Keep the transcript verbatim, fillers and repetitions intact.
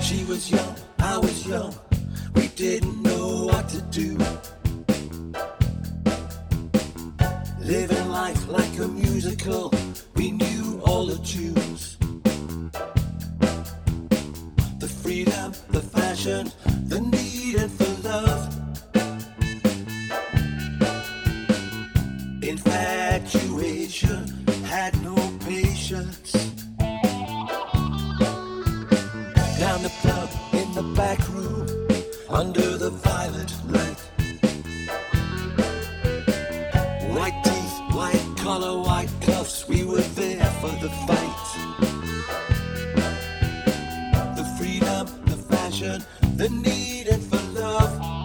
She was young, I was young. We didn't know what to do. Living life like a musical, we knew all the tunes. The freedom, the fashion, the need for love. Infatuation had no patience. Down the pub, in the back room, under the violet light. White teeth, white collar, white cuffs, we were there for the fight. The freedom, the fashion, the need for love.